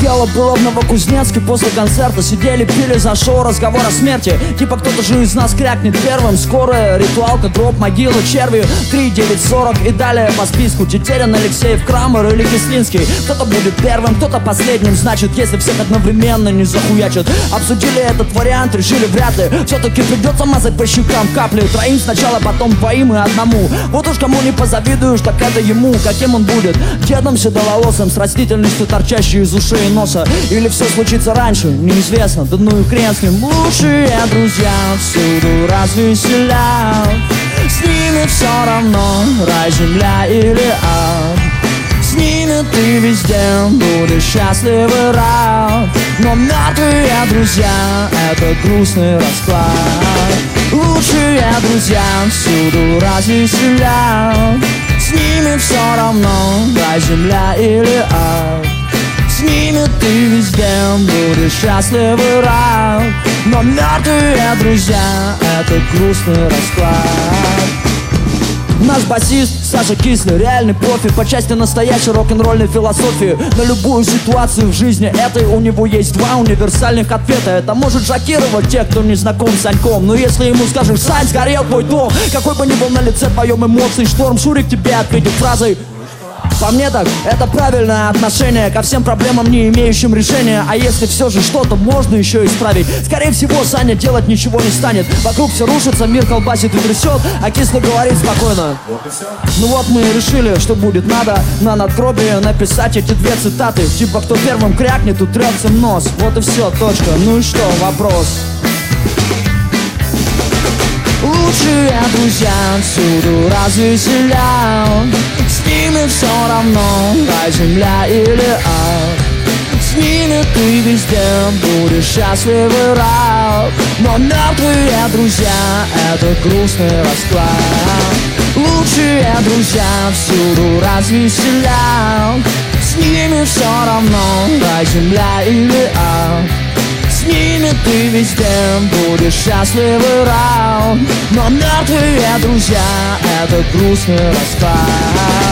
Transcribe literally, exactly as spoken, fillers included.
Дело было в Новокузнецке. После концерта сидели, пили, зашел разговор о смерти. Типа кто-то же из нас крякнет первым. Скоро ритуалка, гроб, могила, черви. Три, девять, сорок и далее по списку. Тетерин, Алексеев, Крамер или Кислинский. Кто-то будет первым, кто-то последним. Значит, если всех одновременно не захуячат. Обсудили этот вариант, решили вряд ли. Все-таки придется мазать по щекам капли. Троим сначала, потом двоим и одному. Вот уж кому не позавидуешь, так это ему. Каким он будет? Дедом седоволосым, с растительностью, торчащей из ушей и носа. Или все случится раньше, неизвестно. Да ну и хрен с ним. Лучшие друзья всюду развеселят. С ними все равно рай, земля или ад. С ними ты везде будешь счастлив и рад. Но мертвые друзья — это грустный расклад. Лучшие друзья всюду развеселят. С ними все равно рай, земля или ад. С ними ты везде будешь счастлив и рад. Но мертвые друзья — это грустный расклад. Наш басист Саша Кислый, реальный профи по части настоящей рок-н-ролльной философии. На любую ситуацию в жизни этой у него есть два универсальных ответа. Это может шокировать тех, кто не знаком с Саньком. Но если ему скажешь: «Сань, сгорел твой дом», какой бы ни был на лице твоем эмоций шторм, Шурик тебе ответит фразой: по мне так, это правильное отношение ко всем проблемам, не имеющим решения. А если все же что-то можно еще исправить, скорее всего, Саня делать ничего не станет. Вокруг все рушится, мир колбасит и трясет, а Кислый говорит спокойно: вот и все. Ну вот мы и решили, что будет надо на надгробие написать эти две цитаты. Типа кто первым крякнет, утрется нос. Вот и все, точка. Ну и что, вопрос? Лучшие друзья всюду развеселят. С ними все равно рай, земля или ад. С ними ты везде будешь счастлив и рад. Но мертвые друзья — это грустный расклад. Лучшие друзья всюду развеселят. С ними все равно рай, земля или ад. С ними ты везде будешь счастлив и рад. Но мертвые друзья — это грустный расклад.